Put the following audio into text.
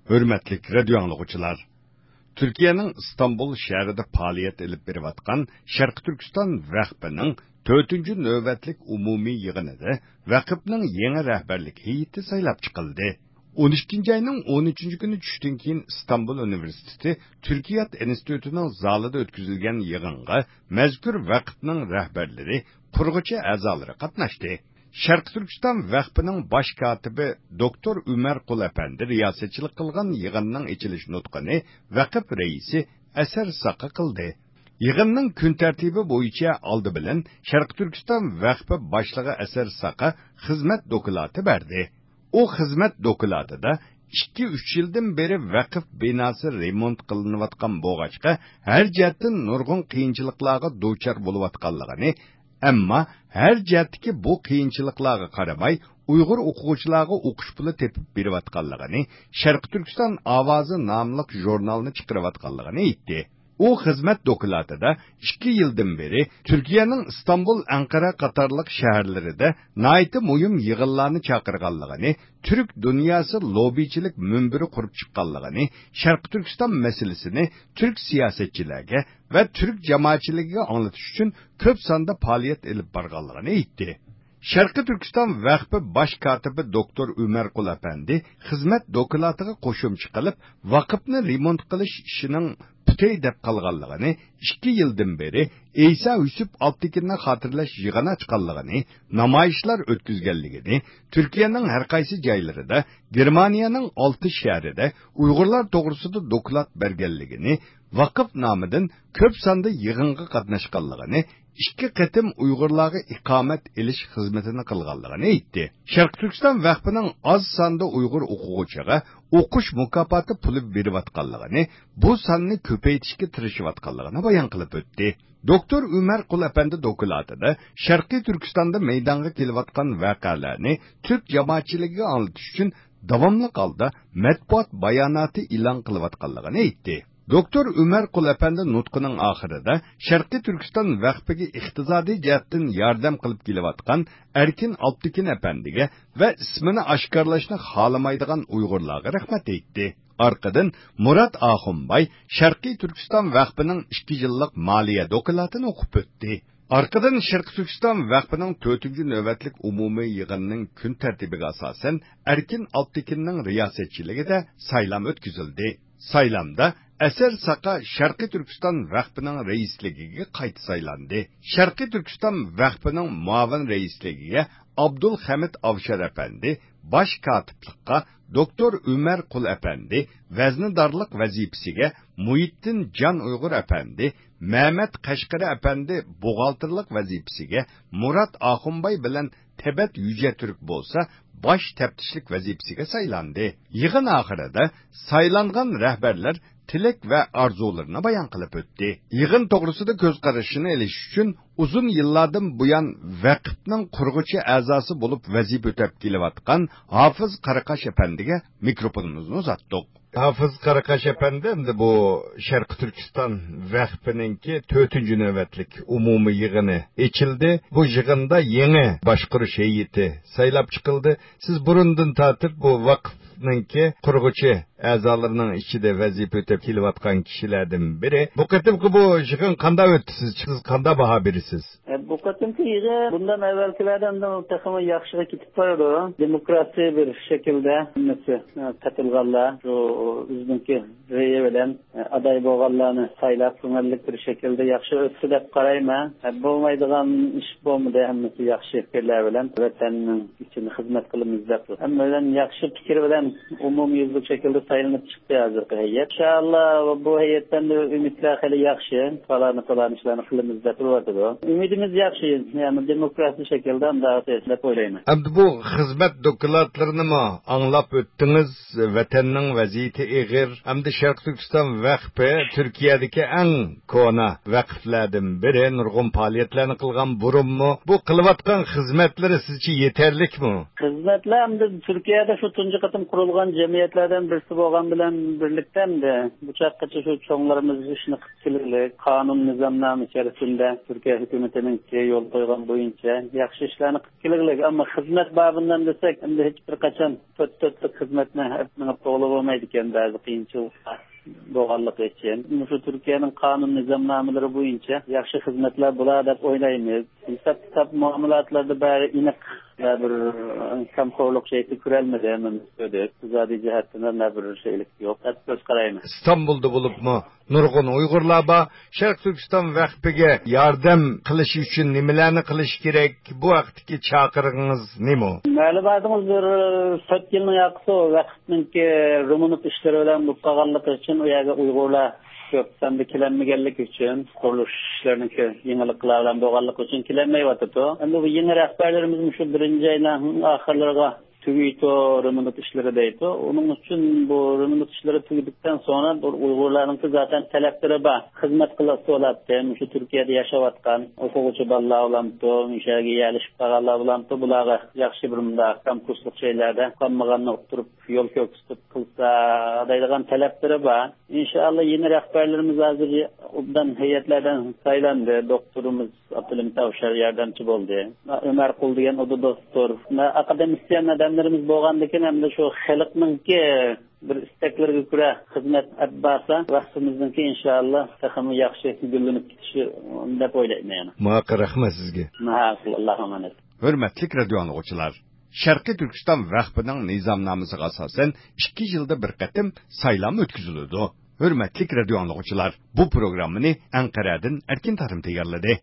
Hürmetlik radyo anlıqçılar. Türkiye'nin İstanbul şehrinde faaliyet elip berivatkan Şarkı Türkistan Vakfı'nın 4. növbetlik umumi yığınıda vakıfның yeni rehberlik heyeti saylap çıkıldı. 12. ayının 13. günü düştün keyin İstanbul Üniversitesi Türkiyat Enstitüsü'nün zalida ötküzülgen yığınga mezkur vakıfның rehberleri, kurgucu azaları katnaştı. Şarkı Türkistan Vakfı'nın baş katibi Doktor Ömer Kul Efendi riyasetçilik kılgan yığınның içiliş nutqını vakıf reisi Eser Saka kıldı. Yığınның gün tertibi boyunca aldı bilen Şarkı Türkistan Vakfı başlığı Eser Saka hizmet dokulatı verdi. O hizmet dokulatı 2-3 yıldan beri vakıf binası remont kılınıvatkan boğaçka her cihetten nurgun kıyınçılıklarga duçar buluvatkanlığını, amma her cihetteki bu kıyınçılıklarga karamay Uyghur okuvchilarga o'qish puli tepib berivatganligini, Sharq Turkiston ovozi nomli jurnalni chiqarayotganligini aytdi. O xizmat dokulatida 2 yildan beri Turkiyaning İstanbul, Ankara qatorliq shaharlarida nayti muhim yig'inlarni chaqirganligini, Türk dunyosi lobbichilik munbiri qurib chiqqanligini, Sharq Turkiston masalasini Türk siyosatchilarga va Türk jamoatchiligiga anglatish uchun ko'p sonda faoliyat olib borganligini aytdi. Şarkı Türkistan Vakfı baş katibi Doktor Ömer Kul Efendi hizmet dokulatiga qo'shimcha qilib, vakıfni remont qilish ishining putay deb qolganligini, 2 yildan beri İsa Yusuf Altekinni xotirlash yig'ini ochganligini, namoyishlar o'tkazganligini, Turkiyaning har qaysi joylarida, Germaniyaning 6 shahrida Uyg'urlar to'g'risida dokulat berganligini, vakıf nomidan ko'p sonda yig'inga qatnashganligini, 2 qatim Uyg'urlarga iqomat elish xizmatini qilganligini aytdi. Sharq Turkiston Vakfıning oz sonda Uyg'ur o'quvchiga o'qish mukofoti puli berayotganligini, bu sonni ko'paytirishga tirishayotganligini bayon qilib o'tdi. Doktor Ömer Kul Efendi dokulatida Sharqiy Turkistonda maydonga kelayotgan voqealarni Türk jamoatchiligiga anglatish uchun davomli holda matbuot bayonoti e'lon qilayotganligini aytdi. Doktor Ömer Kul Efendi nutqining oxirida Sharqiy Turkiston Vakfiga iqtisodiy jihatdan yordam qilib kelayotgan Erkin Altekin Efendiga va ismini oshkorlashni xohlamaydigan Uyg'urlarga rahmat aytdi. Arqadan Murat Axunbay Sharqiy Turkiston Vakfining 2 yillik moliya dokulatini o'qib o'tdi. Arqadan Sharq Turkiston Vakfining 4. navbatlik umumiy yig'inining kun tartibiga asosan Erkin Altekinning riyosetchiligida saylam o'tkazildi. Saylamda Eser Saka Sharqiy Turkiston Vakfining raisligiga qayta saylandi. Sharqiy Turkiston Vakfining muavin raisligiga Abdul Hamid Avshar Efendi, baş katiblikqa Doktor Ömer Kul Efendi, vaznidorlik vazifasiga Muhittin Can Uyg'ur Efendi, Mehmet Qashqari Efendi buğaltırlık vazifasiga Murat Axunbay bilan Tebet Yüce Türk bo'lsa, baş teftişlik vazifasiga saylandi. Yig'in oxirida saylangan rahbarlar tilak va orzularni bayon qilib o'tdi. Yig'in to'g'risida ko'z qarashini elish uchun uzun yillardan buyon vaqfning qurg'uchi a'zosi bo'lib vazifa o'tab kelayotgan Hofiz Qaraqash Efendiga mikrofonimizni uzatdik. Hofiz Qaraqash Efendi endi bu Sharq Turkiston Vakfininki 4. navbatlik umumiy yig'ini ochildi. Bu yig'inda yangi boshqarish heyeti saylab chiqildi. Siz burundan tortib bu vakfninki qurg'uchi a'zolarining ichida vazifa o'tab kelayotgan kishilardan biri. Bu qatimki bu yig'in qanday o'tdi? Siz qanday baho berasiz? Bu qatimki yig'in bundan avvalgilardan taxmin yaxshiga ketib bordi. Demokrasiya bir shaklda qatilganlar, o'ziniki reya bilan aday bo'lganlarni saylab ko'ngillik bir shaklda yaxshi o'tdi deb qarayman. Bo'lmaydigan ish bo'lmadi, hammasi yaxshi fikrlar bilan vatanning uchun xizmat qilamiz deb. Hammadan yaxshi fikr bilan umumyuzlik shaklda saylanib chiqdi hozirgi heyet. Inshaalloh bu heyetdan umidlar hali yaxshi, falon ishlarni qilamiz deb turibdi. Umidimiz yaxshi, ya'ni demokratik shaklda deb o'ylayman. Endi bu xizmat dokumentlarini anglab o'tdingiz, vatanning vaziyati ig'ir. Hamda Sharq Turkiston Vakfi Turkiyadagi eng kona vakflardan biri, nurg'un faoliyatlarni qilgan burunmi? Bu qilayotgan xizmatlari sizcha yetarlikmi? Xizmatlar hamda Turkiyada shu tunji qatim qurilgan jamiyatlardan birisi bo'lgan bilan birlikdanda bu chaqgacha shu cho'nglarimiz ishni qilib qonun nizomnoma ichida Turkiya hökumetining yo'l qo'ygan bo'yicha yaxshi ishlarni qilib kelganlar, ammo xizmat babından desak, endi hech bir qachon to'rt xizmatni qilib to'g'ri bo'lmaydi ekan ba'zi qiyinchiliklar bo'lganligi uchun. Shu Turkiyaning qonun nizomnomalari bo'yicha yaxshi xizmatlar bo'lar deb o'ylaymiz. Hisob muomalatlarda bari aniq bir kamqorlik şeysi kurelmedi hemen söyledi. Iqtisadi jihatdan bir şeylik yok. Söz qaraymiz. İstanbul'da bulupmu nurg'un Uyg'urlar bor. Sharq Turkiston vaqfiga yordam qilish uchun nimalarni qilish kerak? Bu vaqtdagi chaqiringiz nima? Ma'lumotimiz bir 4 yilning yaqisi vaqtninki rumunut ishlari bilan bu qolganligi uchun u yerga Uyg'urlar ko'p sanda kelinmaganlik uchun qurilish ishlariniki yeniliklar bilan bo'lganligi uchun kelinmayotdi. Endi bu yeni rahbarlarimiz shu birinchi aydan oxirlariga tugaydi rumunut ishlari deydi. Onun için bu rumunut işleri tuguduktan sonra bu Uyg'urlarning zaten talablari bor. Xizmat qilsa bo'ladi. Shu Turkiyada yashayotgan o'quvchi bolalar bilan mishaga yerlashib qolganlar bilan bularga yaxshi bir munda konkurslik şeylarda qolmaganni o'tirib yo'l ko'rsatib qilsa deydigan talablari bor. İnşallah yeni rahbarlarimiz hozir obdan heyetlerden saylandı. Doktorumuz Abdülhamid Tavşar yardımcı oldu. Ömer Kul degan o da doktor. Akademisyen adamlarımız bo'lgandan ham da shu xalqninki bir istaklarga ko'ra xizmat atbasa vaqtimizniki inshaalloh taxmi yaxshi gullanib ketishi deb o'ylayman. Rahmat sizga. Allohu emanet. Hurmatli radio anglag'uchilar, Sharqiy Turkiston vaqfining nizomnomasiga asosan 2 yilda bir qatim saylam o'tkaziladi. Hurmatli radio anglag'uchilar, bu programmani Anqaradan Erkin Tarim tayyorladi.